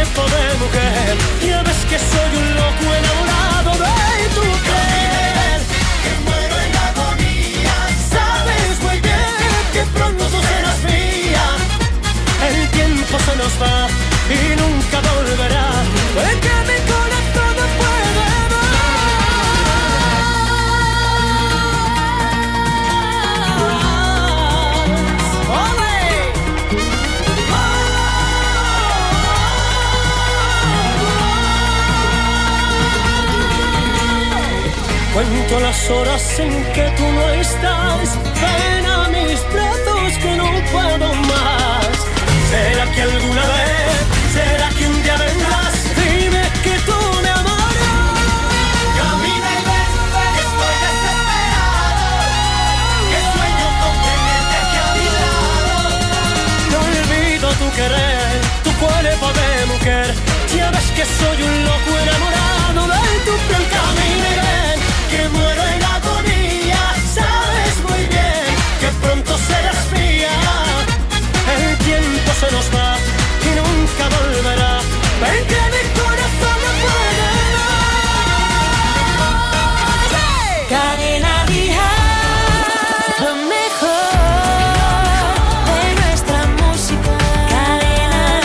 cuerpo de mujer. Ya ves que soy un loco enamorado de tu piel. Que muero en agonía. Sabes muy bien que pronto serás mía. El tiempo se nos va y nunca volverá. Porque mi corazón no puede Cuento las horas en que tú no estás. Ven a mis brazos que no puedo más. ¿Será que alguna vez? ¿Será que un día vendrás? Dime que tú me amarás. Camina y ven, que estoy desesperado. Que sueño con tenerte aquí a mi lado. No olvido tu querer, tu cuerpo de mujer. Ya ves que soy un loco enamorado de tu piel. Camina y ven, que muero en agonía. Sabes muy bien que pronto serás mía. El tiempo se nos va y nunca volverá. Ven que mi corazón no puede más. Cadena Dial, lo mejor de nuestra música. Cadena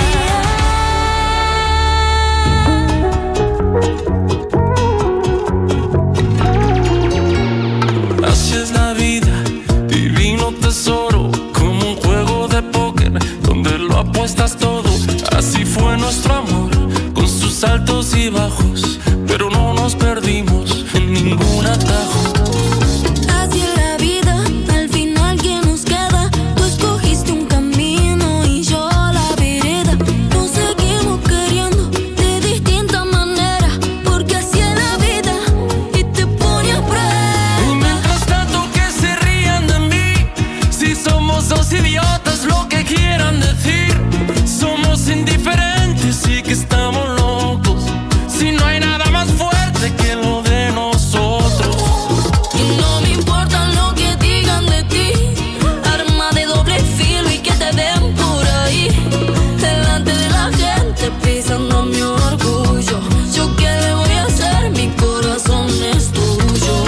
Dial. Así es la vida, divino tesoro, como un juego de póker donde lo apuestas todo. Así fue nuestro amor, con sus altos y bajos, pero no nos perdimos en ningún atajo. Así es la vida, al final ¿qué nos queda? Tú escogiste un camino y yo la vereda. Nos seguimos queriendo de distinta manera, porque así es la vida y te pone a prueba. Y mientras tanto que se rían de mí, si somos dos idiotas, lo que quieran decir. Somos indiferentes y que estamos locos. Si no hay nada más fuerte que lo de nosotros. Y no me importa lo que digan de ti, arma de doble filo y que te den por ahí. Delante de la gente pisando mi orgullo. ¿Yo qué le voy a hacer? Mi corazón es tuyo.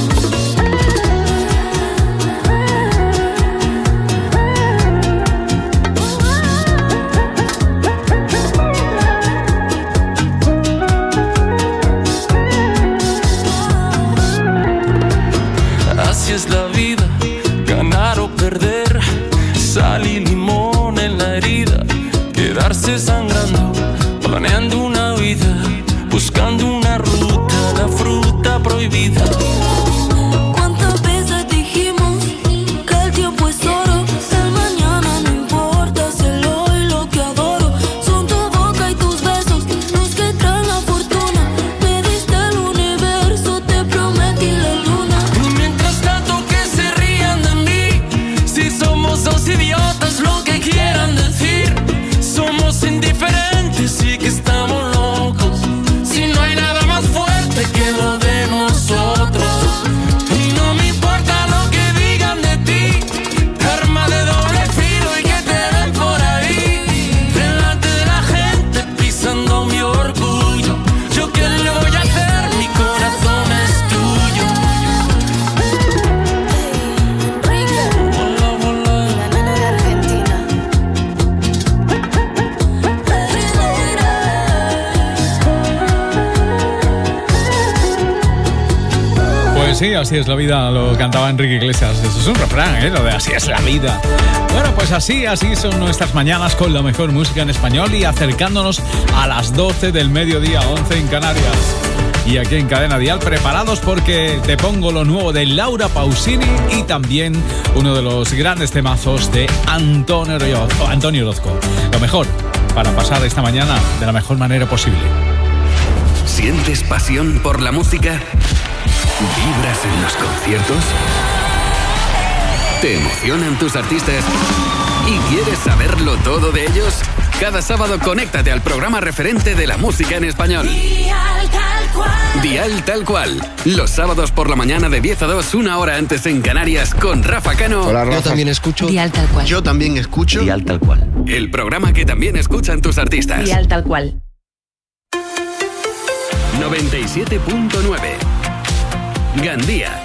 Así es la vida, ganar o perder, sal y limón en la herida, quedarse sangrando, planeando una vida, buscando una ruta, la fruta prohibida. ¿Cuántas veces dijimos que el tiempo es oro? El mañana no importa, es el hoy lo que adoro. Son tu boca y tus besos los que traen la fortuna. Me diste el universo, te prometí la luna. Y mientras tanto que se rían de mí, si somos dos idiotas, lo que quieran decir. Somos indiferentes y que estamos locos. Si no hay nada más fuerte que lo de nosotros. Y no me importa lo que digan de ti, arma de doble filo y que te den por ahí. Delante de la gente pisando mi orgullo. ¿Yo qué le voy a hacer? Mi corazón es tuyo. Hola, hola. La nena de Argentina. Pues sí, así es la vida, lo cantaba Enrique Iglesias. Eso es un refrán, lo de así es la vida. Bueno, pues así son nuestras mañanas con la mejor música en español y acercándonos a las 12 del mediodía, 11 en Canarias. Y aquí en Cadena Dial, preparados porque te pongo lo nuevo de Laura Pausini y también uno de los grandes temazos de Antonio Orozco. Lo mejor para pasar esta mañana de la mejor manera posible. ¿Sientes pasión por la música? ¿Vibras en los conciertos? ¿Te emocionan tus artistas? ¿Y quieres saberlo todo de ellos? Cada sábado conéctate al programa referente de la música en español. Dial Tal Cual. Dial Tal Cual. Los sábados por la mañana de 10 a 2, una hora antes en Canarias, con Rafa Cano. Hola, Rafa. Yo también escucho. Dial Tal Cual. Yo también escucho. Dial Tal Cual. El programa que también escuchan tus artistas. Dial Tal Cual. 97.9. Gandía.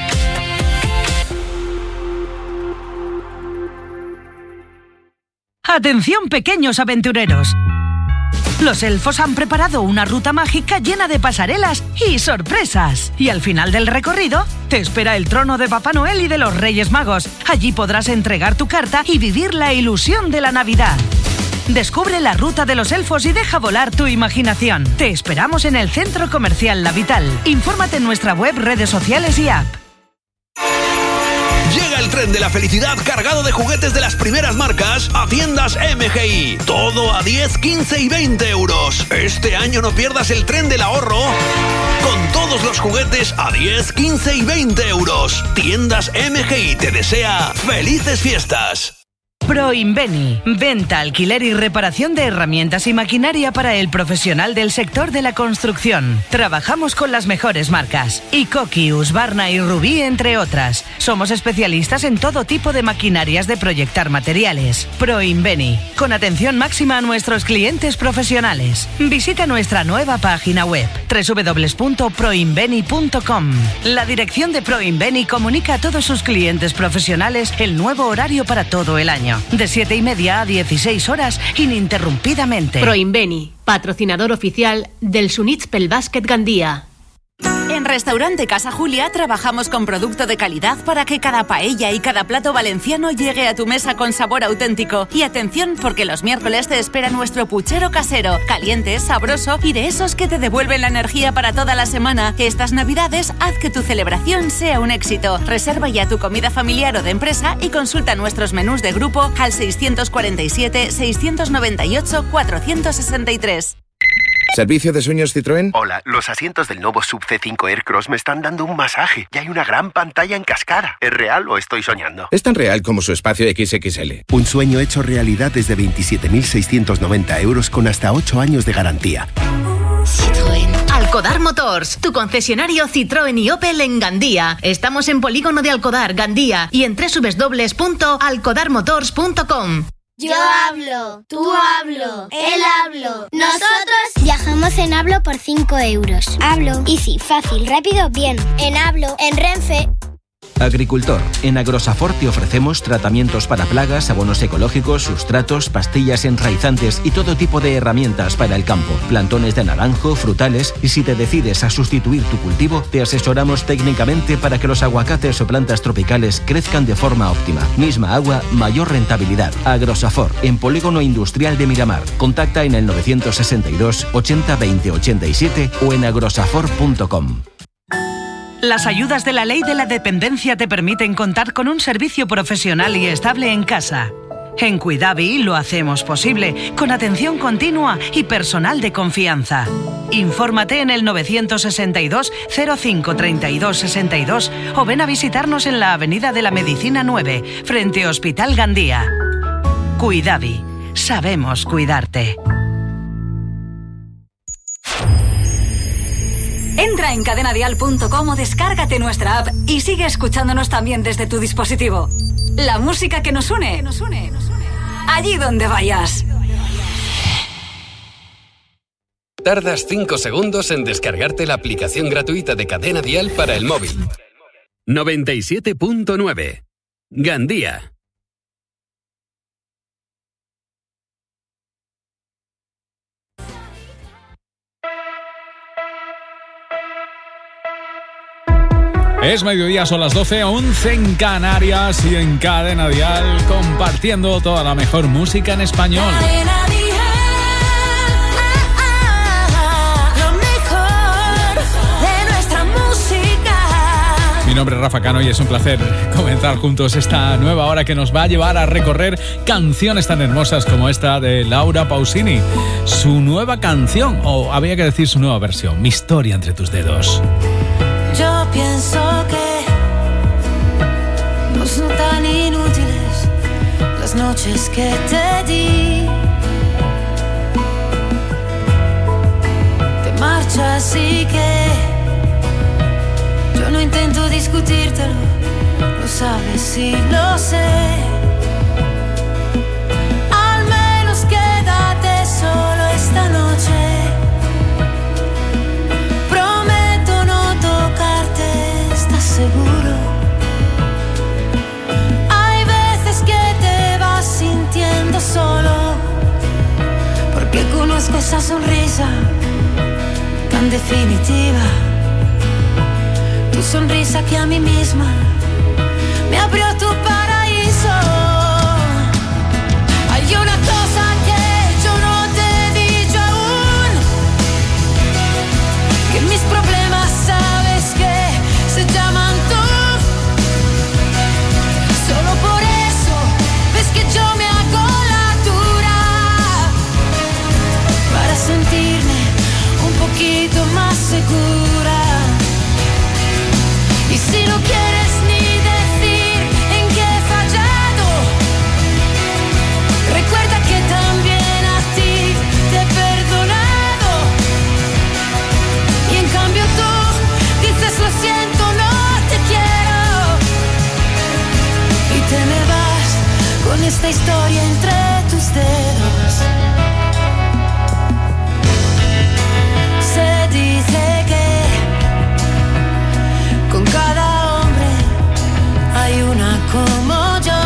Atención, pequeños aventureros. Los elfos han preparado una ruta mágica llena de pasarelas y sorpresas. Y al final del recorrido te espera el trono de Papá Noel y de los Reyes Magos. Allí podrás entregar tu carta y vivir la ilusión de la Navidad. Descubre la ruta de los elfos y deja volar tu imaginación. Te esperamos en el Centro Comercial La Vital. Infórmate en nuestra web, redes sociales y app. Llega el tren de la felicidad cargado de juguetes de las primeras marcas a tiendas MGI. Todo a 10, 15 y 20 euros. Este año no pierdas el tren del ahorro con todos los juguetes a 10, 15 y 20 euros. Tiendas MGI te desea felices fiestas. Proinveni, venta, alquiler y reparación de herramientas y maquinaria para el profesional del sector de la construcción. Trabajamos con las mejores marcas, Ikoki, Husqvarna y Rubí, entre otras. Somos especialistas en todo tipo de maquinarias de proyectar materiales. Proinveni, con atención máxima a nuestros clientes profesionales. Visita nuestra nueva página web, www.proinveni.com. La dirección de Proinveni comunica a todos sus clientes profesionales el nuevo horario para todo el año. De 7:30 a 16 horas, ininterrumpidamente. Proinveni, patrocinador oficial del Sunitspel Basket Gandía. En Restaurante Casa Julia trabajamos con producto de calidad para que cada paella y cada plato valenciano llegue a tu mesa con sabor auténtico. Y atención, porque los miércoles te espera nuestro puchero casero, caliente, sabroso y de esos que te devuelven la energía para toda la semana. Estas Navidades haz que tu celebración sea un éxito. Reserva ya tu comida familiar o de empresa y consulta nuestros menús de grupo al 647-698-463. ¿Servicio de sueños Citroën? Hola, los asientos del nuevo Sub C5 Aircross me están dando un masaje y hay una gran pantalla en cascada. ¿Es real o estoy soñando? Es tan real como su espacio XXL. Un sueño hecho realidad desde 27.690 euros con hasta 8 años de garantía. Citroën. Alcodar Motors, tu concesionario Citroën y Opel en Gandía. Estamos en Polígono de Alcodar, Gandía, y en www.alcodarmotors.com. Yo hablo, tú hablo, él hablo. Nosotros viajamos en Hablo por 5 euros. Hablo. Easy, fácil, rápido, bien. En Hablo, en Renfe. Agricultor. En Agrosafor te ofrecemos tratamientos para plagas, abonos ecológicos, sustratos, pastillas enraizantes y todo tipo de herramientas para el campo. Plantones de naranjo, frutales, y si te decides a sustituir tu cultivo, te asesoramos técnicamente para que los aguacates o plantas tropicales crezcan de forma óptima. Misma agua, mayor rentabilidad. Agrosafor, en Polígono Industrial de Miramar. Contacta en el 962 80 20 87 o en agrosafor.com. Las ayudas de la Ley de la Dependencia te permiten contar con un servicio profesional y estable en casa. En Cuidavi lo hacemos posible, con atención continua y personal de confianza. Infórmate en el 962 05 32 62 o ven a visitarnos en la Avenida de la Medicina 9, frente a Hospital Gandía. Cuidavi, sabemos cuidarte. Entra en cadenadial.com o descárgate nuestra app y sigue escuchándonos también desde tu dispositivo. La música que nos une. Allí donde vayas. Tardas 5 segundos en descargarte la aplicación gratuita de Cadena Dial para el móvil. 97.9. Gandía. Es mediodía, son las 12:11 en Canarias y en Cadena Dial, compartiendo toda la mejor música en español. Lo mejor de nuestra música. Mi nombre es Rafa Cano y es un placer comenzar juntos esta nueva hora que nos va a llevar a recorrer canciones tan hermosas como esta de Laura Pausini. Su nueva canción, o habría que decir su nueva versión, Mi historia entre tus dedos. Yo pienso que no son tan inútiles las noches que te di. Te marchas y que yo no intento discutírtelo, lo sabes y lo sé. Al menos quédate solo esta noche. Conozco esa sonrisa tan definitiva, tu sonrisa que a mí misma me abrió tu paraíso. Hay una cosa que yo no te he dicho aún, que mis problemas sabes que se llaman tú. Solo por eso ves que yo me hago la dura para sentirme un poquito más segura. Y si no quieres ni decir en qué he fallado, recuerda que también a ti te he perdonado. Y en cambio tú dices lo siento, no te quiero. Y te me vas con esta historia entre tus dedos. Se dice que con cada hombre hay una como yo,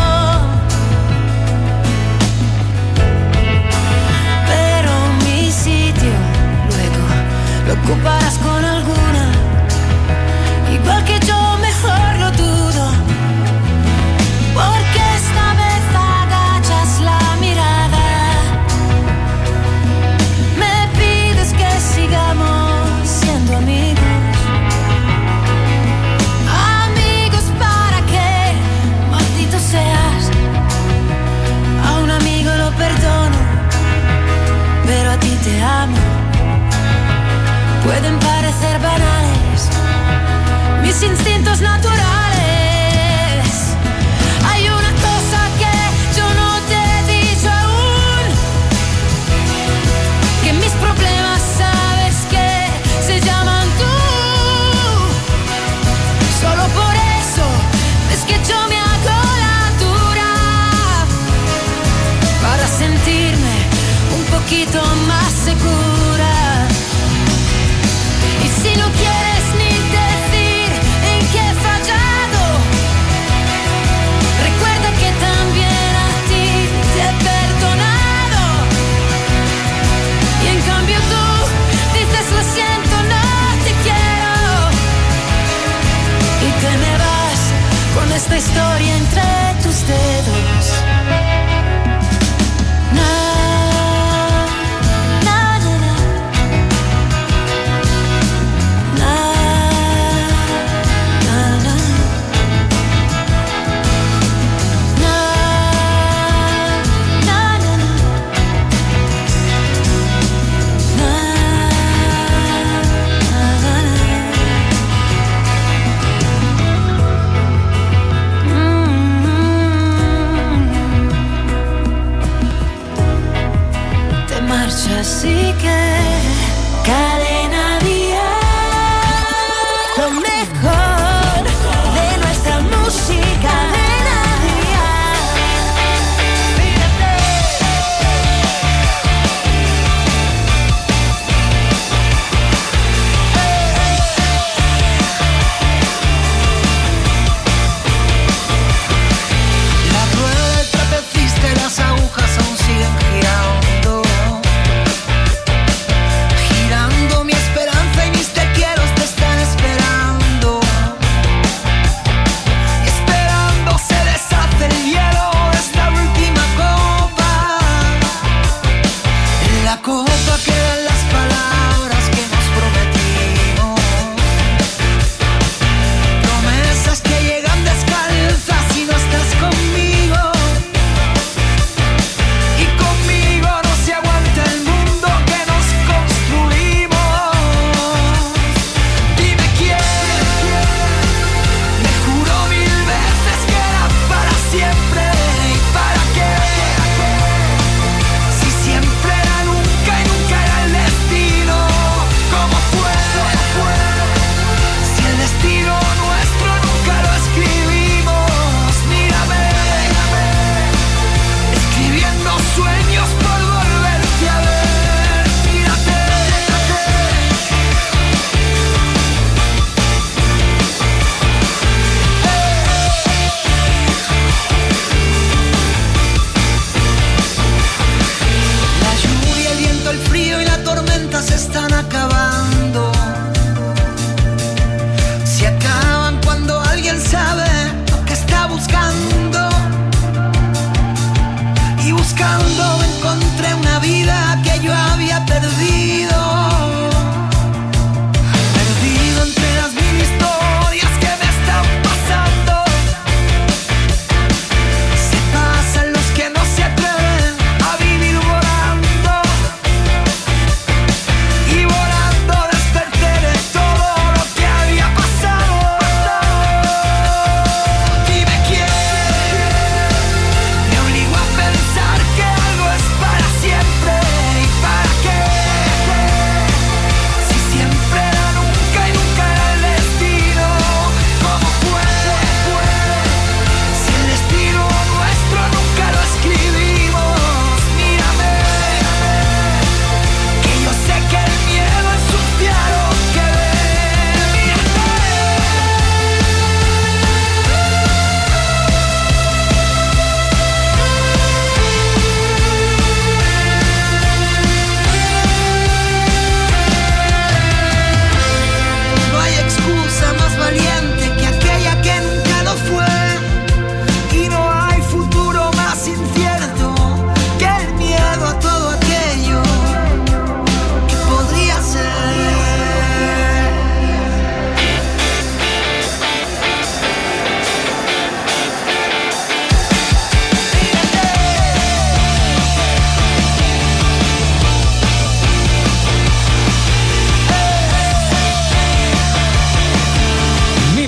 pero mi sitio luego lo ocuparás con alguna, igual que yo, mejor lo dudo, porque esta vez agachas la mirada, me pides que sigamos siendo amigos. A un amigo lo perdono, pero a ti te amo. Pueden parecer banales mis instintos naturales. Hay una cosa que yo no te he dicho aún, que mis problemas sabes que se llaman tú. Solo por eso es que yo me hago la dura para sentirme un poquito más segura. Y si no quieres ni decir en qué he fallado, recuerda que también a ti te he perdonado. Y en cambio tú dices lo siento, no te quiero. Y te me vas con esta historia entre tus dedos. Así que cadena Dial, lo mejor de nuestra música. Cadena Dial. La rueda del trapecista y las agujas aún siguen girando.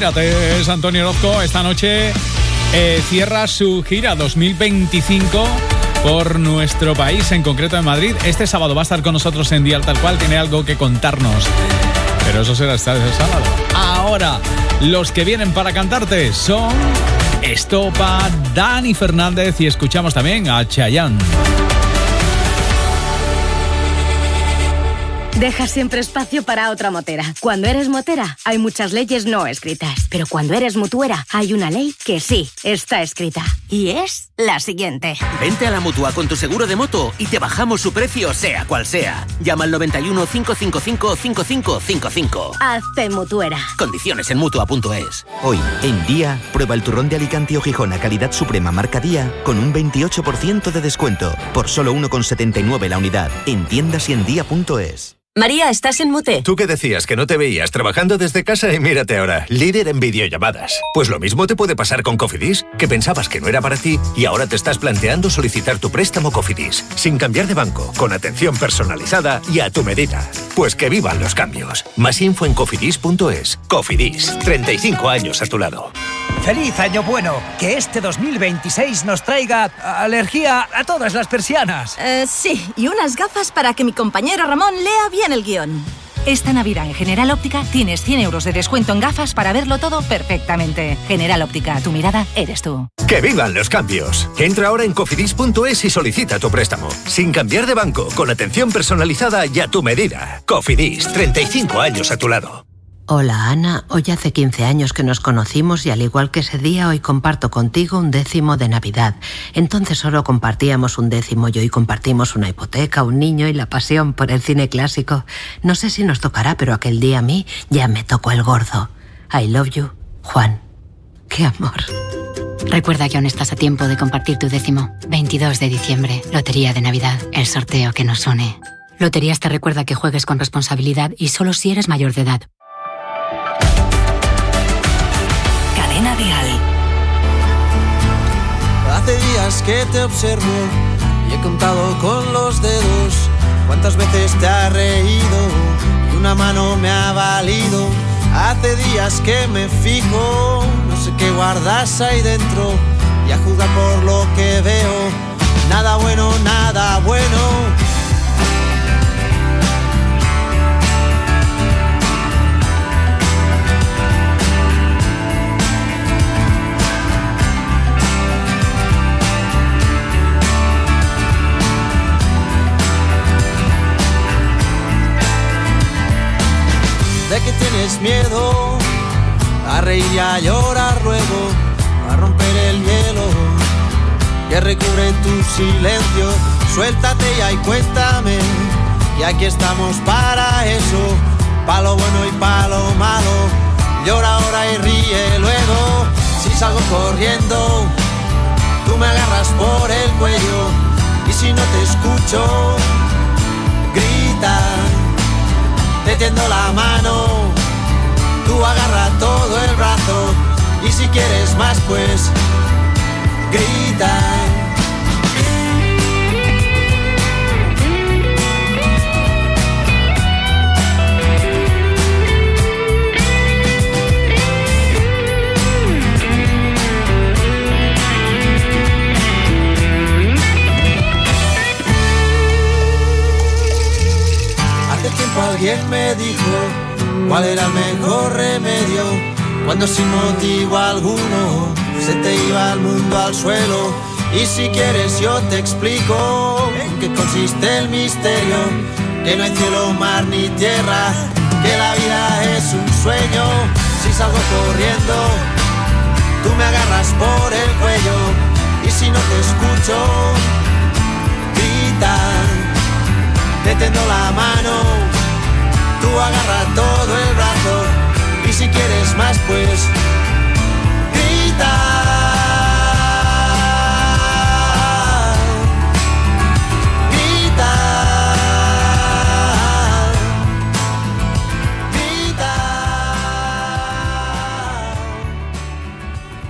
Inspírate, es Antonio Orozco. Esta noche cierra su gira 2025 por nuestro país, en concreto en Madrid. Este sábado va a estar con nosotros en Dial Tal Cual, tiene algo que contarnos. Pero eso será este sábado. Ahora, los que vienen para cantarte son Estopa, Dani Fernández y escuchamos también a Chayanne. Deja siempre espacio para otra motera. Cuando eres motera, hay muchas leyes no escritas. Pero cuando eres mutuera, hay una ley que sí está escrita. Y es la siguiente. Vente a la Mutua con tu seguro de moto y te bajamos su precio, sea cual sea. Llama al 91 555 5555. Hazte mutuera. Condiciones en Mutua.es. Hoy, en Día, prueba el turrón de Alicante o Gijón a calidad suprema marca Día con un 28% de descuento. Por solo 1,79 la unidad. En tiendas y en Día.es. María, ¿estás en mute? Tú que decías que no te veías trabajando desde casa y mírate ahora, líder en videollamadas. Pues lo mismo te puede pasar con Cofidis, que pensabas que no era para ti y ahora te estás planteando solicitar tu préstamo Cofidis, sin cambiar de banco, con atención personalizada y a tu medida. Pues que vivan los cambios. Más info en cofidis.es. Cofidis, 35 años a tu lado. ¡Feliz Año Bueno! Que este 2026 nos traiga alergia a todas las persianas. Sí, y unas gafas para que mi compañero Ramón lea bien el guión. Esta Navidad en General Óptica tienes 100 euros de descuento en gafas para verlo todo perfectamente. General Óptica, tu mirada eres tú. ¡Que vivan los cambios! Entra ahora en cofidis.es y solicita tu préstamo. Sin cambiar de banco, con atención personalizada y a tu medida. Cofidis, 35 años a tu lado. Hola Ana, hoy hace 15 años que nos conocimos y al igual que ese día hoy comparto contigo un décimo de Navidad. Entonces solo compartíamos un décimo y hoy compartimos una hipoteca, un niño y la pasión por el cine clásico. No sé si nos tocará, pero aquel día a mí ya me tocó el gordo. I love you, Juan. ¡Qué amor! Recuerda que aún estás a tiempo de compartir tu décimo. 22 de diciembre, Lotería de Navidad, el sorteo que nos une. Loterías te recuerda que juegues con responsabilidad y solo si eres mayor de edad. Cadena Dial. Hace días que te observo y he contado con los dedos cuántas veces te has reído y una mano me ha valido. Hace días que me fijo, no sé qué guardas ahí dentro y a juzgar por lo que veo, nada bueno, nada bueno. De que tienes miedo a reír y a llorar luego, a romper el hielo que recubre tu silencio. Suéltate ya y cuéntame, y aquí estamos para eso, pa' lo bueno y pa' lo malo. Llora ahora y ríe luego. Si salgo corriendo, tú me agarras por el cuello, y si no te escucho, grita. Te tiendo la mano, tú agarra todo el brazo, y si quieres más pues grita. Hace tiempo alguien me dijo cuál era el mejor remedio cuando sin motivo alguno se te iba el mundo al suelo. Y si quieres yo te explico en qué consiste el misterio, que no hay cielo, mar ni tierra, que la vida es un sueño. Si salgo corriendo, tú me agarras por el cuello, y si no te escucho, grita. Te tiendo la mano, tú agarra todo el brazo, y si quieres más pues grita. Grita. Grita.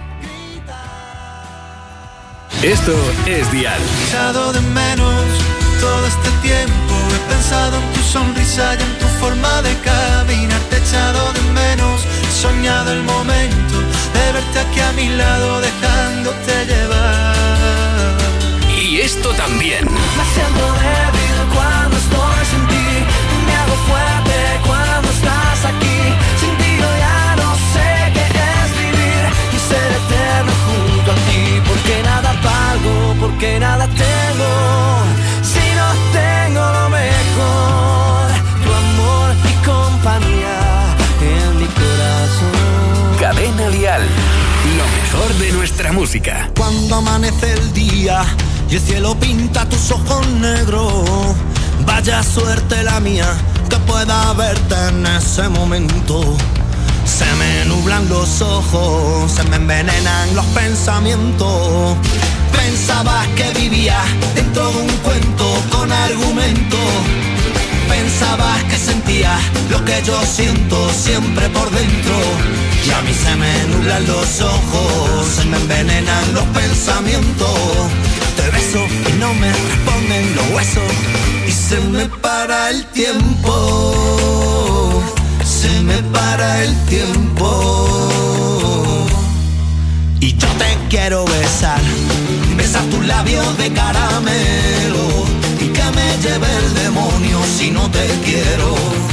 Esto es Dial. Echado de menos Todo este tiempo he pensado en tu sonrisa y en tu forma de caminar. Te he echado de menos, he soñado el momento de verte aquí a mi lado, dejándote llevar. Y esto también. Me siento débil cuando estoy sin ti, me hago fuerte cuando estás aquí. Sin ti yo ya no sé qué es vivir y ser eterno junto a ti. Porque nada valgo, porque nada tengo, si no tengo lo mejor, tu amor y compañía en mi corazón. Cadena Dial, lo mejor de nuestra música. Cuando amanece el día y el cielo pinta tus ojos negros, vaya suerte la mía que pueda verte en ese momento. Se me nublan los ojos, se me envenenan los pensamientos. Pensabas que vivía dentro de un cuento con argumento. Pensabas que sentía lo que yo siento siempre por dentro. Y a mí se me nublan los ojos, se me envenenan los pensamientos. Te beso y no me responden los huesos. Y se me para el tiempo, se me para el tiempo. Y yo te quiero besar, besar tus labios de caramelo. Y que me lleve el demonio si no te quiero.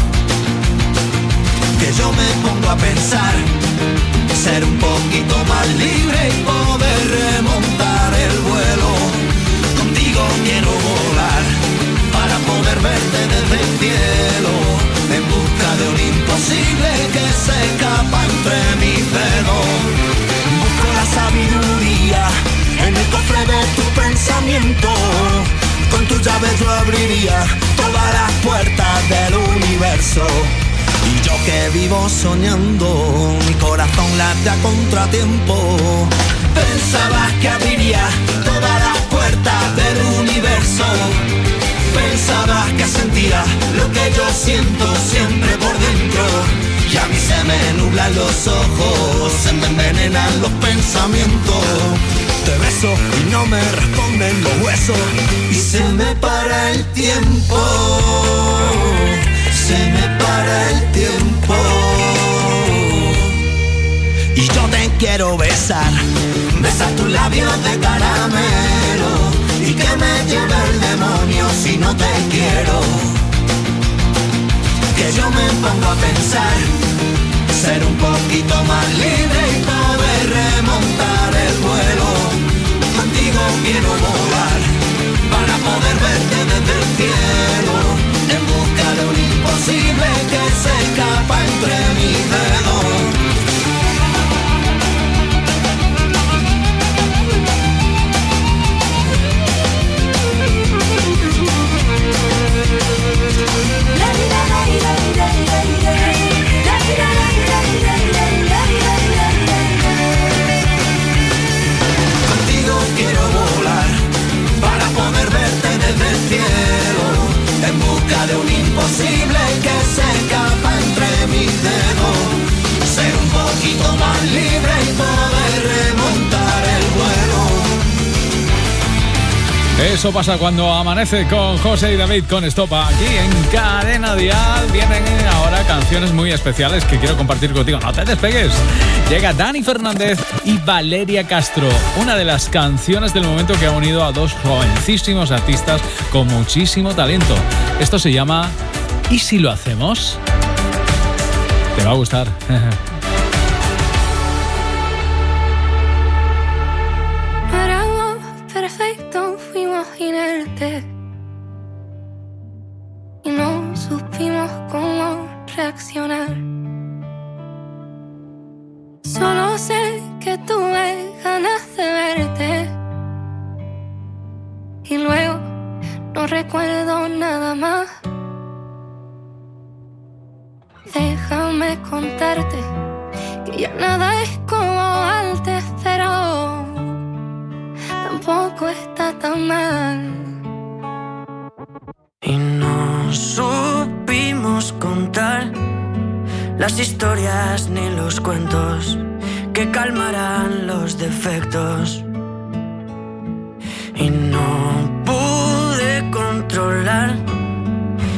Que yo me pongo a pensar, ser un poquito más libre y poder remontar el vuelo. Contigo quiero volar, para poder verte desde el cielo, en busca de un imposible que se escapa entre mis dedos. Busco la sabiduría en el cofre de tu pensamiento. Con tu llave yo abriría todas las puertas del universo. Y yo que vivo soñando, mi corazón late a contratiempo. Pensabas que abriría todas las puertas del universo. Pensabas que sentía lo que yo siento siempre por dentro. Y a mí se me nublan los ojos, se me envenenan los pensamientos. Te beso y no me responden los huesos. Y se me para el tiempo, se me para el tiempo. Y yo te quiero besar, besar tus labios de caramelo. Y que me lleve el demonio si no te quiero. Que yo me pongo a pensar, ser un poquito más libre y poder remontar el vuelo. Contigo quiero volar, para poder verte desde el cielo, en busca de un imposible que se escapa entre mis dedos. Contigo quiero volar, para poder verte desde el cielo, en busca de un imposible que se escapa entre mis dedos. Ser un poquito más libre y poder remontar el vuelo. Eso pasa cuando amanece con José y David con Estopa. Aquí en Cadena Dial vienen ahora canciones muy especiales que quiero compartir contigo. No te despegues. Llega Dani Fernández y Valeria Castro, una de las canciones del momento que ha unido a dos jovencísimos artistas con muchísimo talento. Esto se llama ¿Y si lo hacemos? Te va a gustar. Y no supimos cómo reaccionar. Solo sé que tuve ganas de verte y luego no recuerdo nada más. Déjame contarte que ya nada es como antes, pero tampoco está tan mal. Y no supimos contar las historias ni los cuentos que calmarán los defectos. Y no pude controlar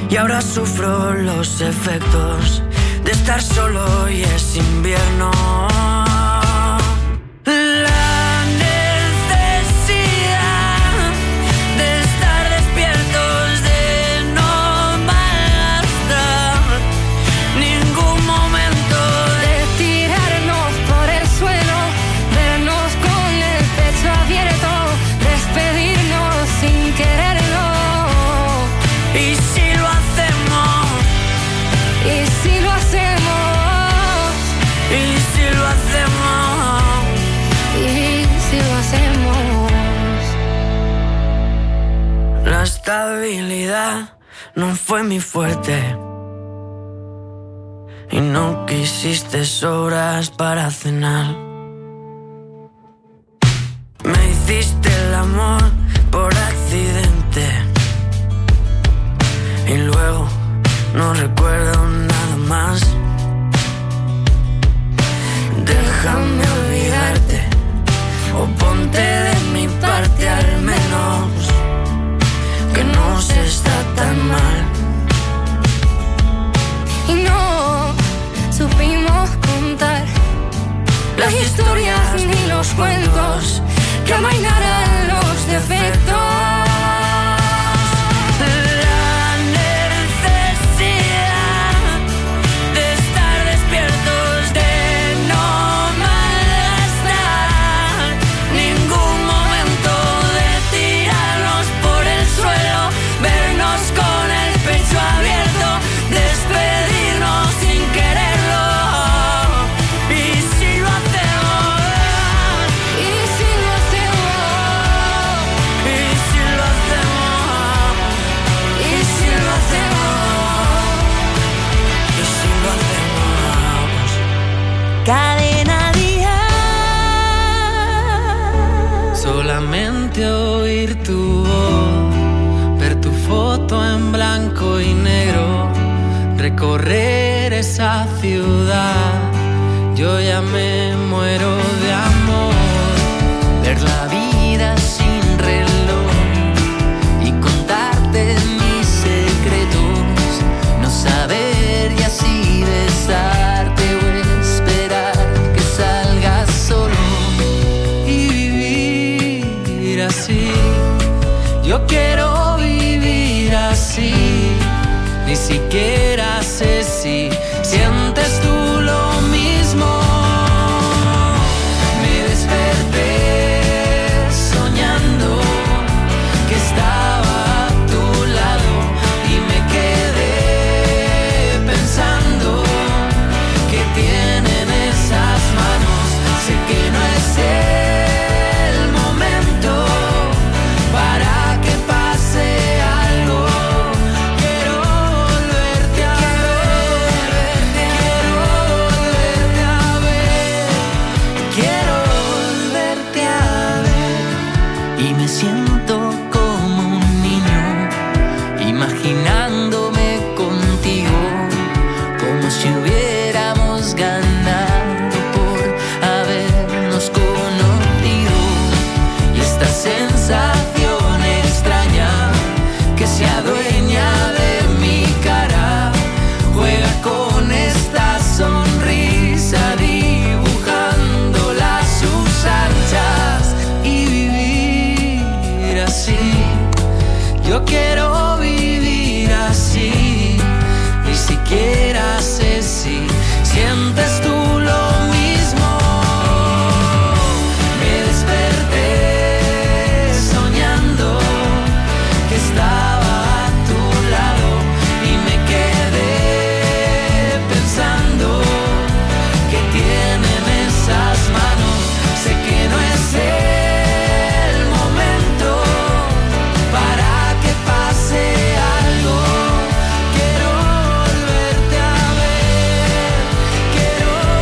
y ahora sufro los efectos de estar solo y es invierno. La estabilidad no fue mi fuerte y no quisiste sobras para cenar. Me hiciste el amor por accidente y luego no recuerdo nada más. Déjame olvidarte o ponte de mi parte al menos, que no se está tan mal. Y no supimos contar las historias ni los cuentos que amainaran los defectos. Cadena Dial. Solamente oír tu voz, ver tu foto en blanco y negro, recorrer esa ciudad. Yo ya me muero de amor, ver la vida sin reloj y contarte mis secretos, no saber y así besarte. Así, yo quiero vivir así, ni siquiera sé si sientes tú lo mismo. Me desperté soñando que estaba a tu lado y me quedé pensando que tienen esas manos. Sé que no es para que pase algo, quiero volverte a ver, quiero volverte a ver, y me siento como un niño, imaginándome contigo, como si hubiéramos ganado por habernos conocido, y esta sensación se adueña de mi cara, juega con esta sonrisa, dibujándola a sus anchas, y vivir así. Yo quiero vivir así, ni siquiera sé si sientes tú lo mismo. Me desperté soñando que estaba quiero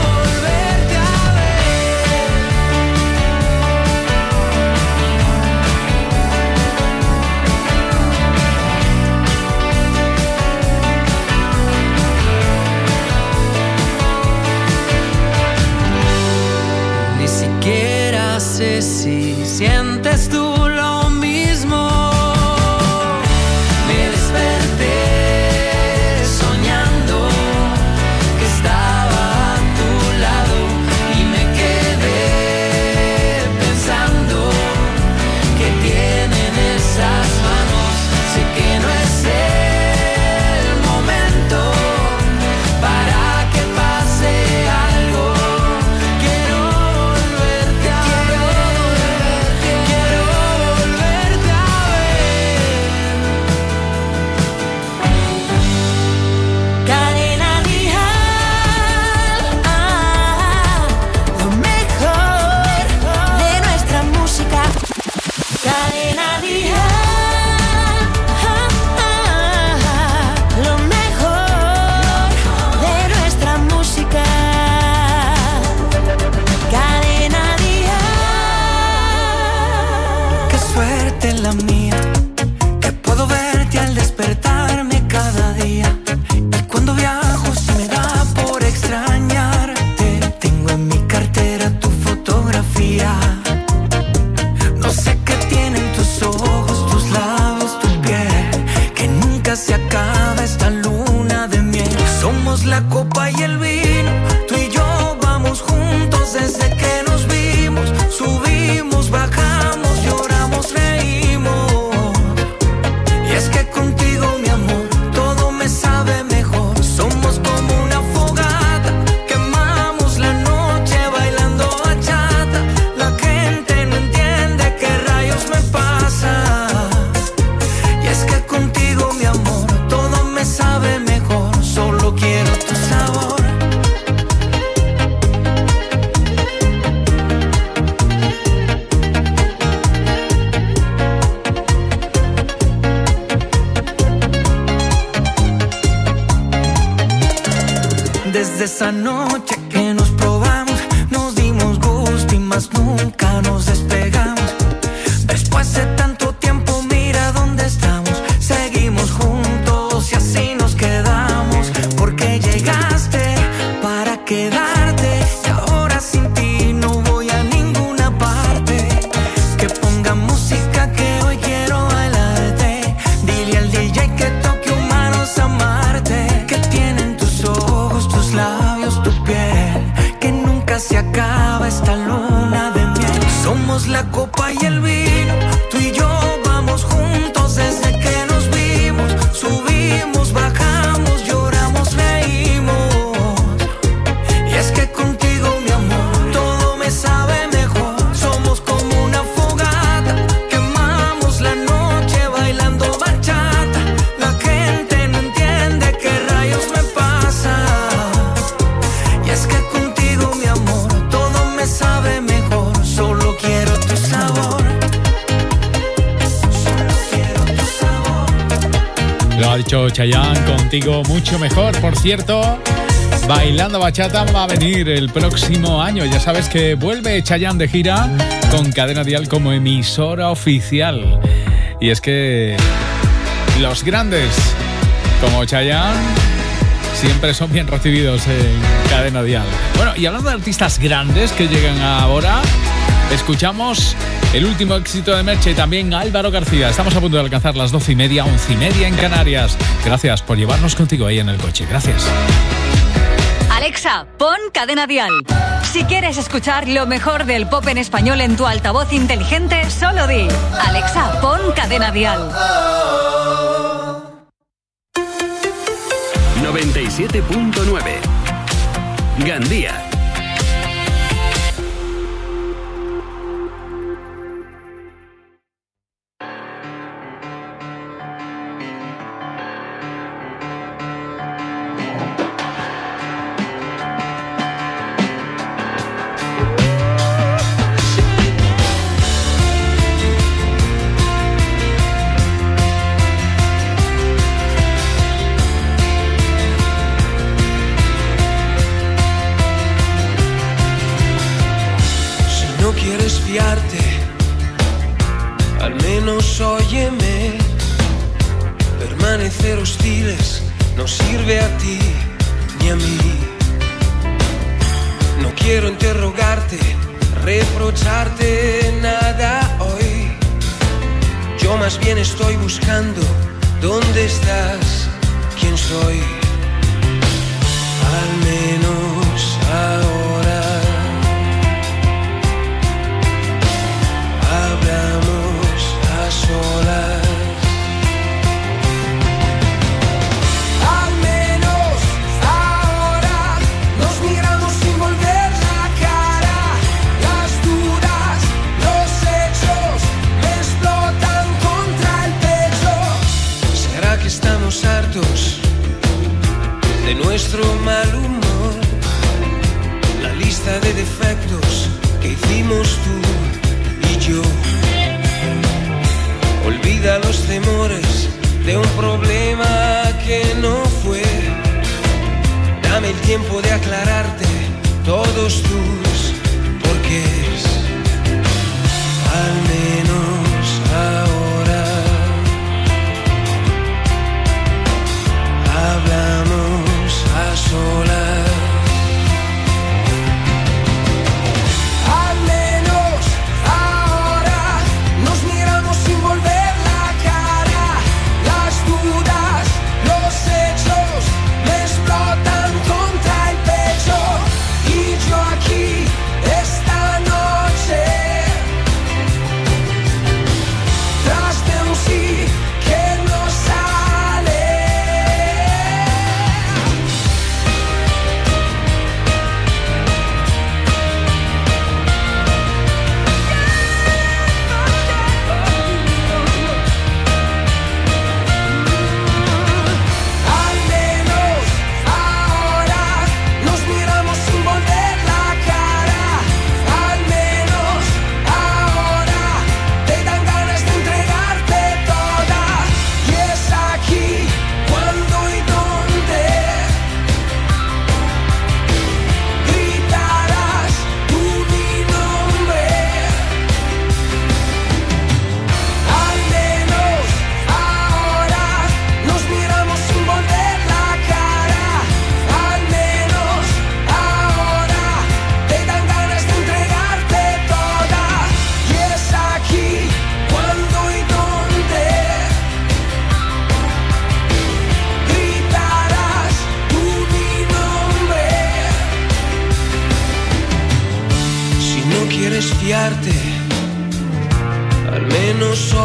Desde esa noche que nos probamos, nos dimos gusto y más nunca nos despegamos. Después de tanto tiempo, mira dónde estamos. Seguimos juntos y así nos quedamos. Porque llegaste para quedarte y ahora sin ti no voy a ninguna parte. Que ponga música que hoy quiero bailarte. Dile al DJ que toque humanos amarte. Que tienen tus ojos, tus labios, tu piel. Que nunca se acaba esta luna de miel. Somos la copa y el vino, tú y yo vamos juntos desde que nos vimos. Subimos, bajamos, lloramos, reímos. Y es que contigo, mi amor, todo me sabe mejor. Somos como una fogata, quemamos la noche bailando bachata. La gente no entiende qué rayos me pasa. Y es que contigo, mi amor, todo me sabe mejor. Solo quiero tu sabor. Lo ha dicho Chayanne, contigo mucho mejor. Por cierto, Bailando Bachata va a venir el próximo año. Ya sabes que vuelve Chayanne de gira con Cadena Dial como emisora oficial. Y es que los grandes como Chayanne siempre son bien recibidos en Cadena Dial. Bueno, y hablando de artistas grandes que llegan ahora, escuchamos el último éxito de Merche y también Álvaro García. Estamos a punto de alcanzar las 12:30, 11:30 en Canarias. Gracias por llevarnos contigo ahí en el coche. Gracias. Alexa, pon Cadena Dial. Si quieres escuchar lo mejor del pop en español en tu altavoz inteligente, solo di: Alexa, pon Cadena Dial. 97.9 Gandía. Al menos óyeme. Permanecer hostiles no sirve a ti ni a mí. No quiero interrogarte, reprocharte nada hoy. Yo más bien estoy buscando dónde estás, quién soy. Al menos ahora hablamos a solas. Al menos ahora nos miramos sin volver la cara. Las dudas, los hechos me explotan contra el pecho. ¿Será que estamos hartos de nuestro mal humor? La lista de defectos que hicimos tú y yo. Olvida los temores de un problema que no fue. Dame el tiempo de aclararte todos tus porqués. Al menos ahora hablamos a solas. Al menos ahora nos miramos sin volver la cara. Las dudas, los hechos me explotan contra el pecho. Y yo aquí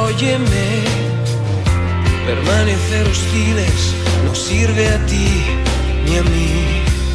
óyeme, permanecer hostiles no sirve a ti ni a mí.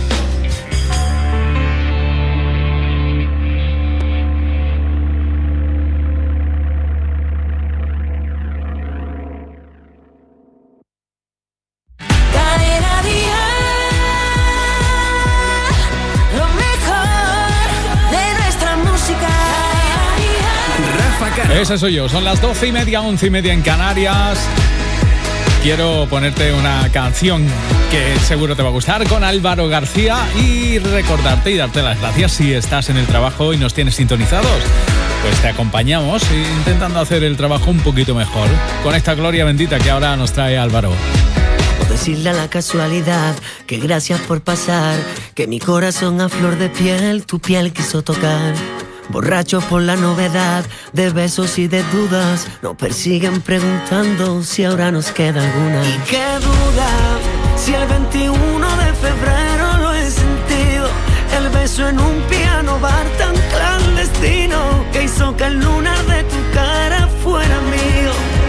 Ese soy yo, son las 12:30, 11:30 en Canarias. Quiero ponerte una canción que seguro te va a gustar con Álvaro García y recordarte y darte las gracias si estás en el trabajo y nos tienes sintonizados. Pues te acompañamos intentando hacer el trabajo un poquito mejor con esta gloria bendita que ahora nos trae Álvaro. O decirle a la casualidad que gracias por pasar, que mi corazón a flor de piel, tu piel quiso tocar. Borrachos por la novedad de besos y de dudas, nos persiguen preguntando si ahora nos queda alguna. Y qué duda, si el 21 de febrero lo he sentido, el beso en un piano bar tan clandestino que hizo que el lunar de tu cara fuera mío.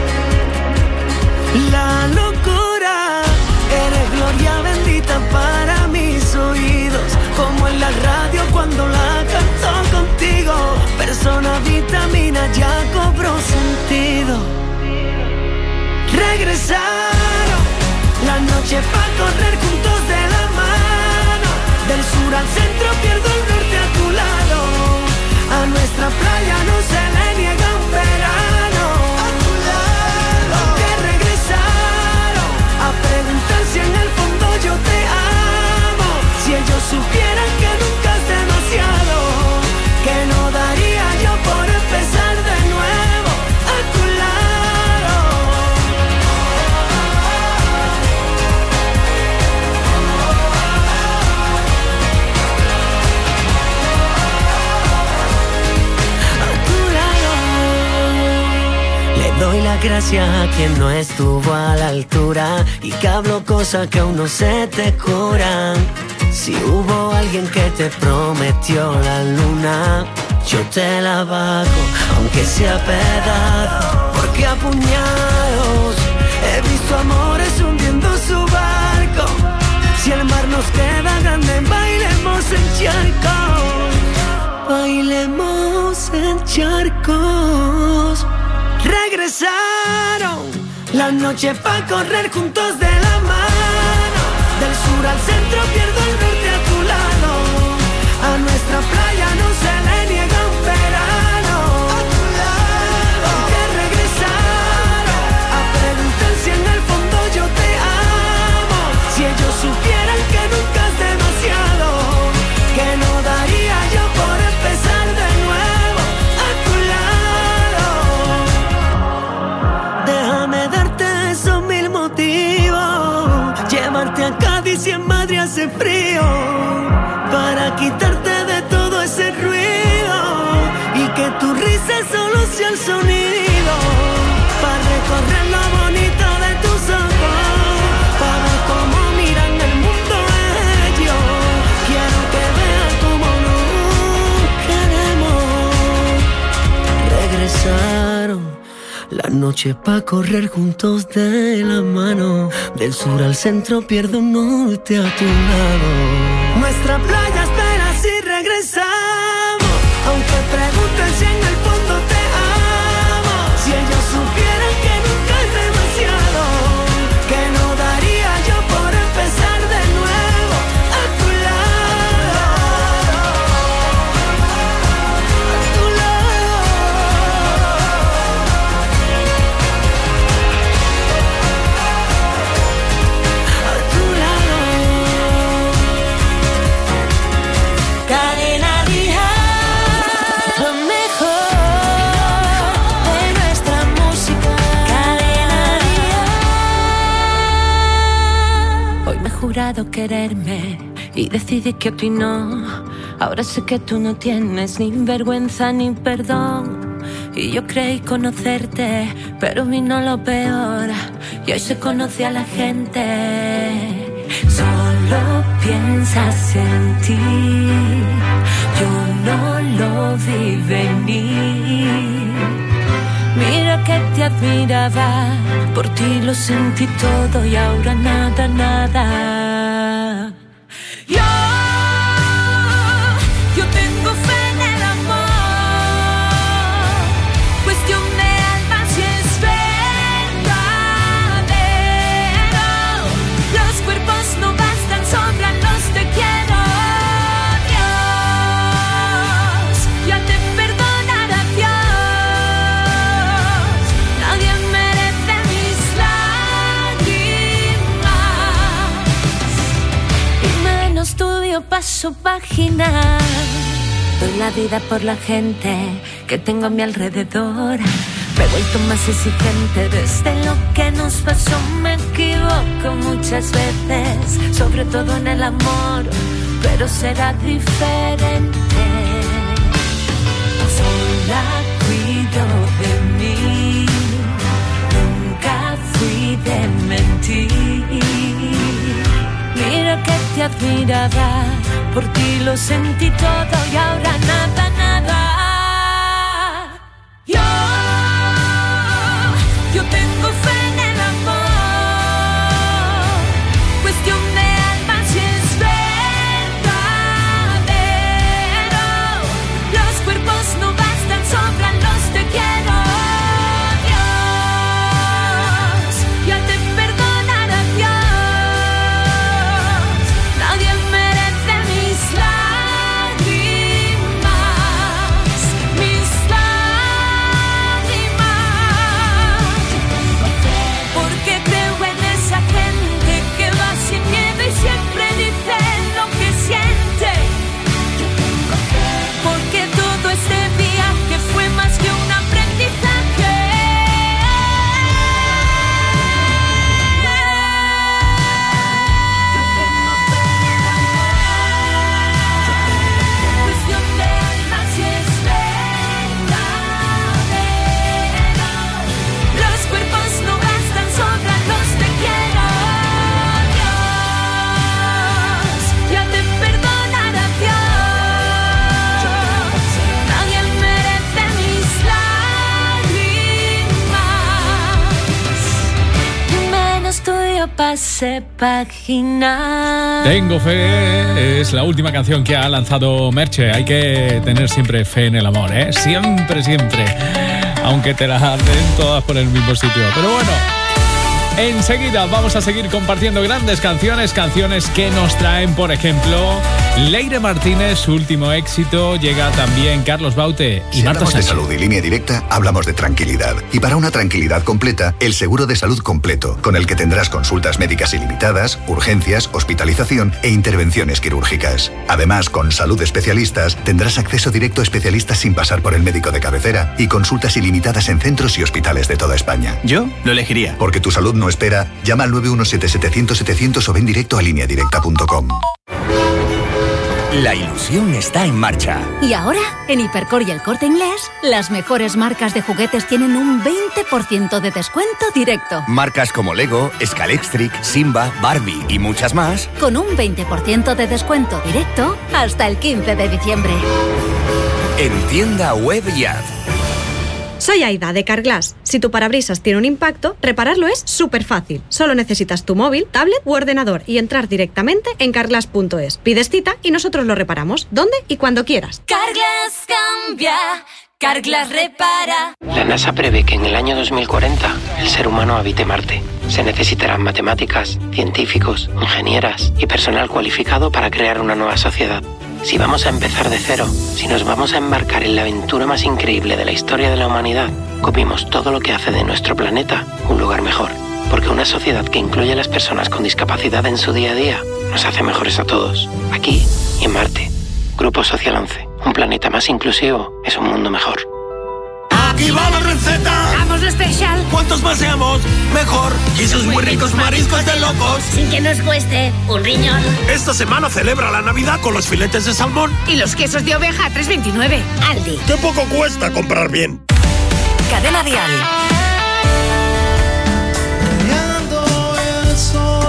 La locura, eres gloria bendita para mis oídos, como en la radio cuando la canto contigo. Persona vitamina ya cobró sentido. Regresaron las noches pa' correr juntos de la mano, del sur al centro pierdo el norte a tu lado. A nuestra playa no se le niega un verano. A tu lado. Que regresaron a preguntar si en el fondo yo te amo. Si ellos supieran que nunca es demasiado, que no daría yo por empezar de nuevo a tu lado. A tu lado. Le doy las gracias a quien no estuvo a la altura y que habló cosas que aún no se te curan. Si hubo alguien que te prometió la luna, yo te la bajo, aunque sea pedazos, porque a puñados he visto amores hundiendo su barco. Si el mar nos queda grande, bailemos en charcos, bailemos en charcos. Regresaron las noches pa' correr juntos de la mano, del sur al centro pierdo el norte a tu lado. A nuestra playa no se le niega un verano. A tu lado. Que regresaron a preguntar si en el fondo yo te amo. Si ellos supieran que nunca es demasiado, que no daría yo por empezar de nuevo a tu lado. Déjame darte esos 1000 motivos, llevarte a Cádiz y en Madrid hace frío, para quitarte de todo ese ruido y que tu risa solo sea el sonido, para recorrer lo bonito de tus ojos, para ver cómo miran el mundo ellos. Quiero que vean cómo nos queremos. Regresaron la noche pa' correr juntos de la mano, del sur al centro pierdo un norte a tu lado. Nuestra playa espera si regresamos, aunque pregunten si en el fondo te amo. Si ellos supieran que nunca es demasiado, que no daría yo por empezar de nuevo a tu lado. A tu lado. A tu lado. Cadena Dial, lo mejor de nuestra música. Cadena Dial. Hoy me he jurado quererme y decidí que a ti no. Ahora sé que tú no tienes ni vergüenza ni perdón. Y yo creí conocerte, pero vino lo peor. Y hoy se conoce a la gente. Solo piensas en ti, yo no lo vi venir. Mira que te admiraba, por ti lo sentí todo y ahora nada, nada. Yo tengo fe en el amor, cuestión de alma si es verdadero. Los cuerpos no bastan, sobran los te quiero. Dios, ya te perdonará Dios. Nadie merece mis lágrimas, y menos tuyo paso página. Doy la vida por la gente que tengo a mi alrededor. Me he vuelto más exigente desde lo que nos pasó. Me equivoco muchas veces, sobre todo en el amor, pero será diferente. Sola cuido de mí, nunca fui de mentir. Mira que te admiraba, por ti lo sentí todo y ahora nada, nada. Yo tengo fe en el amor, cuestión de alma si es verdadero. Los cuerpos no bastan, sobran los te quiero. Dios, ya te perdonará Dios. Nadie merece mis lágrimas, mis lágrimas. Porque creo en esa gente que va sin miedo y siempre dice lo que siente. Porque todo este viaje fue más que un aprendizaje. Cuestión de alma si es verdadero. Los cuerpos no bastan, sobran los te quiero. Dios, ya te perdonará Dios. Nadie merece mis lágrimas, menos tuyo pase página. Tengo fe es la última canción que ha lanzado Merche. Hay que tener siempre fe en el amor, ¿eh? Siempre, siempre. Aunque te las den todas por el mismo sitio. Pero bueno, enseguida vamos a seguir compartiendo grandes canciones. Canciones que nos traen, por ejemplo, Leire Martínez, su último éxito. Llega también Carlos Baute y Si Marta hablamos de Sánchez. salud y línea directa, hablamos de tranquilidad. Y para una tranquilidad completa, el seguro de salud completo, con el que tendrás consultas médicas ilimitadas, urgencias, hospitalización e intervenciones quirúrgicas. Además, con Salud Especialistas, tendrás acceso directo a especialistas sin pasar por el médico de cabecera y consultas ilimitadas en centros y hospitales de toda España. Yo lo elegiría. Porque tu salud no espera, llama al 917-700-700 o ven directo a lineadirecta.com. La ilusión está en marcha. Y ahora, en Hipercor y El Corte Inglés, las mejores marcas de juguetes tienen un 20% de descuento directo. Marcas como Lego, Scalextric, Simba, Barbie y muchas más. Con un 20% de descuento directo hasta el 15 de diciembre. En tienda web y app. Soy Aida, de Carglass. Si tu parabrisas tiene un impacto, repararlo es súper fácil. Solo necesitas tu móvil, tablet u ordenador y entrar directamente en carglass.es. Pides cita y nosotros lo reparamos, donde y cuando quieras. Carglass cambia, Carglass repara. La NASA prevé que en el año 2040 el ser humano habite Marte. Se necesitarán matemáticas, científicos, ingenieras y personal cualificado para crear una nueva sociedad. Si vamos a empezar de cero, si nos vamos a embarcar en la aventura más increíble de la historia de la humanidad, copiemos todo lo que hace de nuestro planeta un lugar mejor. Porque una sociedad que incluye a las personas con discapacidad en su día a día nos hace mejores a todos, aquí y en Marte. Grupo Social 11. Un planeta más inclusivo es un mundo mejor. ¡Aquí va la receta! ¡Vamos especial! Cuantos más seamos, mejor. Y esos muy ricos mariscos de locos. Sin que nos cueste un riñón. Esta semana celebra la Navidad con los filetes de salmón. Y los quesos de oveja a 3,29. Aldi. ¡Qué poco cuesta comprar bien! Cadena Dial. Rayando el sol,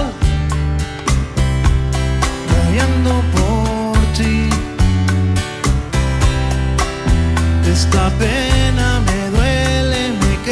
rayando por ti. Esta pena me duele, me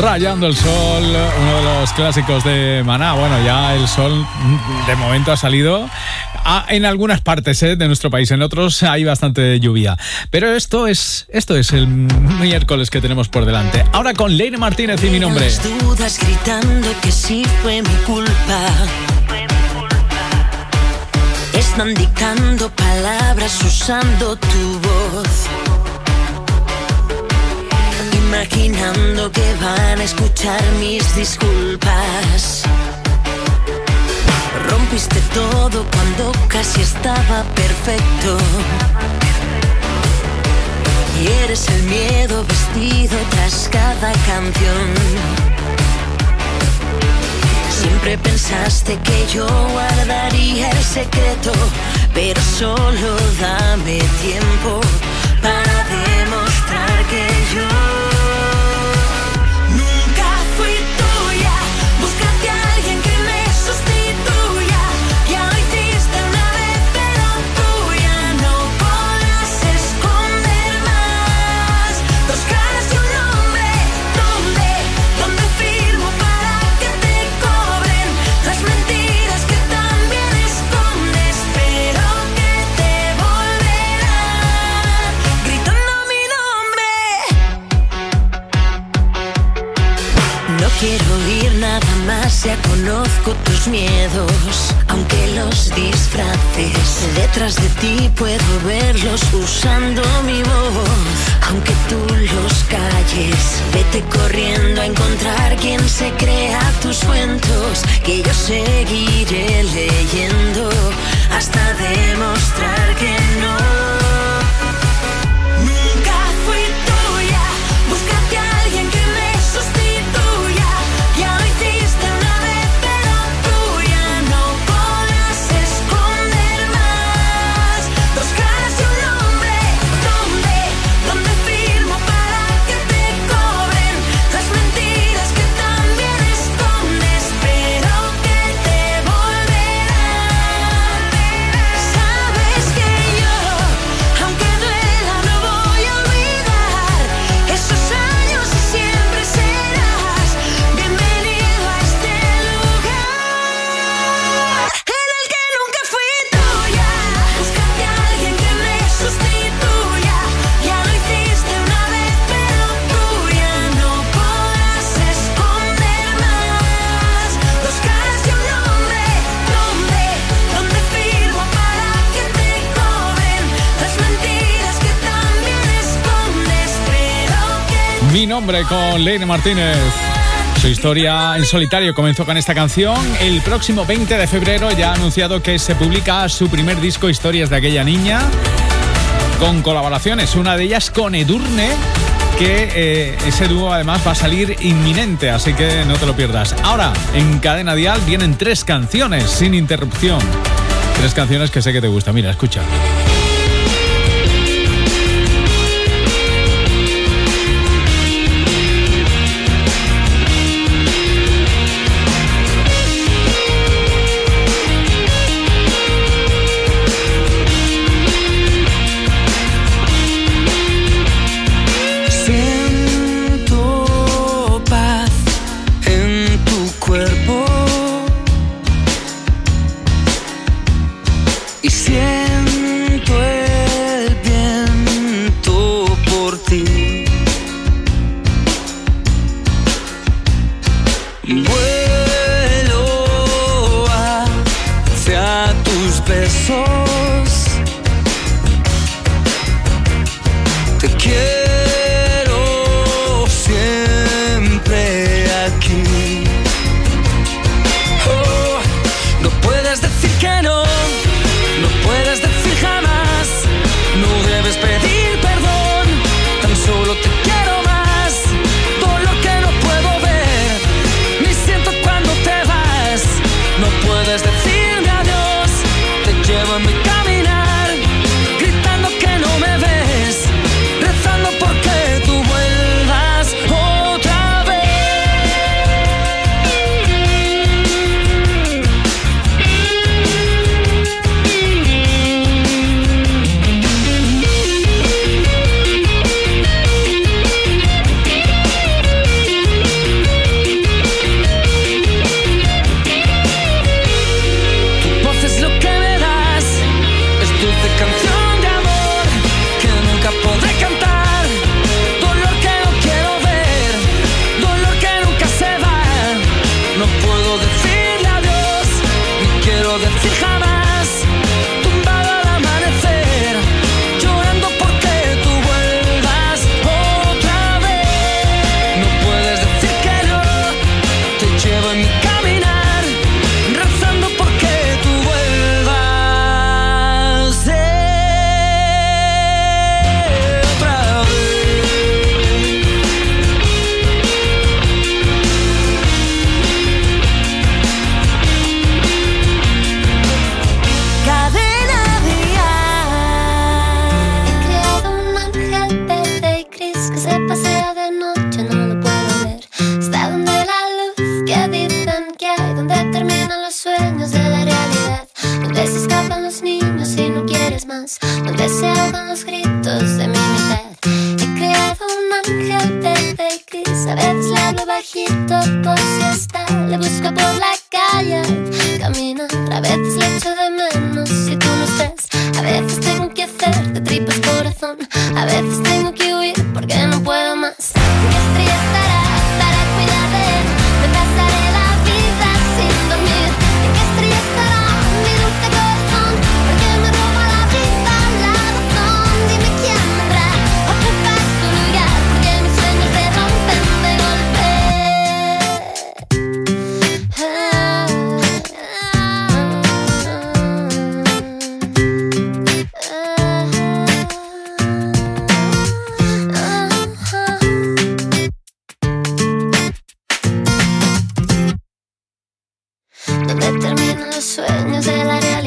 Rayando el sol, uno de los clásicos de Maná. Bueno, ya el sol de momento ha salido en algunas partes de nuestro país, en otros hay bastante lluvia. Pero esto es el miércoles que tenemos por delante. Ahora con Leire Martínez y Mi Nombre. Las dudas gritando que sí fue mi culpa. Están dictando palabras usando tu voz. Imaginando que van a escuchar mis disculpas. Rompiste todo cuando casi estaba perfecto. Y eres el miedo vestido tras cada canción. Siempre pensaste que yo guardaría el secreto, pero solo dame tiempo para demostrar que yo quiero oír nada más, ya conozco tus miedos, aunque los disfraces. Detrás de ti puedo verlos usando mi voz, aunque tú los calles. Vete corriendo a encontrar quien se crea tus cuentos, que yo seguiré leyendo hasta demostrar que no. Mi Nombre con Leire Martínez. Su historia en solitario comenzó con esta canción. El próximo 20 de febrero ya ha anunciado que se publica su primer disco, Historias de aquella niña, con colaboraciones, una de ellas con Edurne, que ese dúo además va a salir inminente, así que no te lo pierdas. Ahora, en Cadena Dial vienen 3 canciones sin interrupción. 3 canciones que sé que te gustan. Mira, escucha. quiero decir jamás, tumbado al amanecer, llorando porque tú vuelvas otra vez. No puedes decir que no, te llevo en mi caminar, rezando porque tú vuelvas otra vez. Cadena Dial. He creado un ángel verde y gris que se pasea de noche, no lo puedo ver. Está donde la luz que dicen que hay, donde terminan los sueños de la realidad, donde se escapan los niños y no quieres más, donde se ahogan los gritos de mi mitad. He creado un ángel verde y gris, a veces le hablo bajito por si está, le busco por la calle al caminar, a veces